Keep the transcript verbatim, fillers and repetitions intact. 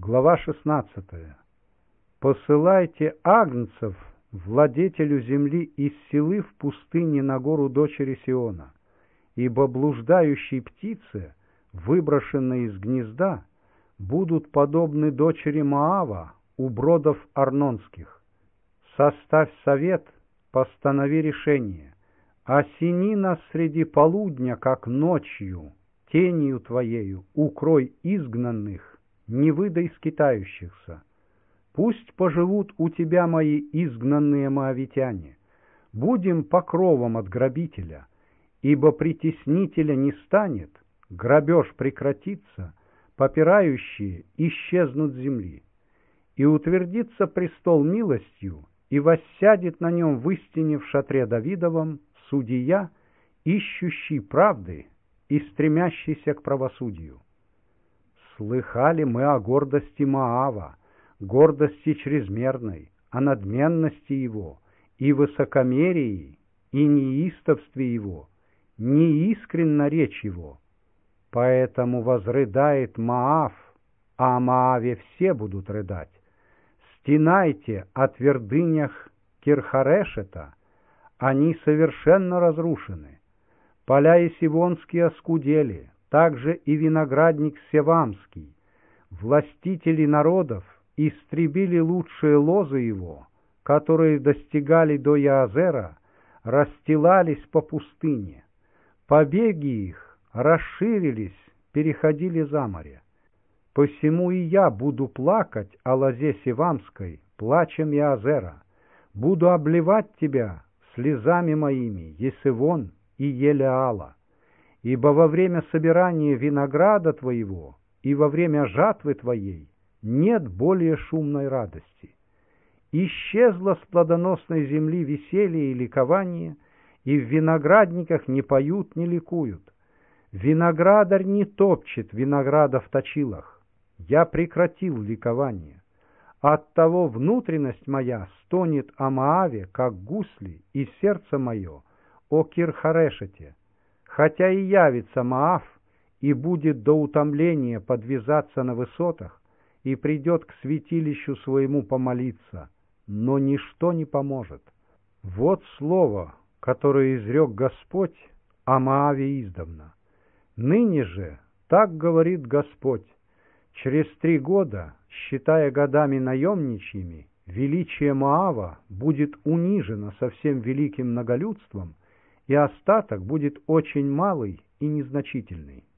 Глава шестнадцатая. «Посылайте агнцев владетелю земли из селы в пустыне на гору дочери Сиона, ибо блуждающей птице, выброшенной из гнезда, будут подобны дочери Моава у бродов Арнонских. Составь совет, постанови решение, осени нас среди полудня, как ночью, тенью твоею укрой изгнанных, не выдай скитающихся. Пусть поживут у тебя мои изгнанные моавитяне. Будем покровом от грабителя, ибо притеснителя не станет, грабеж прекратится, попирающие исчезнут с земли. И утвердится престол милостью, и воссядет на нем в истине в шатре Давидовом судья, ищущий правды и стремящийся к правосудию. Слыхали мы о гордости Моава, гордости чрезмерной, о надменности его, и высокомерии, и неистовстве его, неискренна речь его. Поэтому возрыдает Моав, а о Моаве все будут рыдать. Стенайте о твердынях Кирхарешета, они совершенно разрушены. Поля Исивонские оскудели, также и виноградник Севамский. Властители народов истребили лучшие лозы его, которые достигали до Яазера, расстилались по пустыне. Побеги их расширились, переходили за море. Посему и я буду плакать о лозе Севамской, плачем Яазера, буду обливать тебя слезами моими, Есевон и Елеала. Ибо во время собирания винограда твоего и во время жатвы твоей нет более шумной радости. Исчезло с плодоносной земли веселье и ликование, и в виноградниках не поют, не ликуют. Виноградарь не топчет винограда в точилах. Я прекратил ликование. Оттого внутренность моя стонет о Моаве, как гусли, и сердце мое о Кирхарешете. Хотя и явится Моав, и будет до утомления подвязаться на высотах, и придет к святилищу своему помолиться, но ничто не поможет. Вот слово, которое изрек Господь о Моаве издавна. Ныне же так говорит Господь: через три года, считая годами наемничьими, величие Моава будет унижено со всем великим многолюдством, и остаток будет очень малый и незначительный.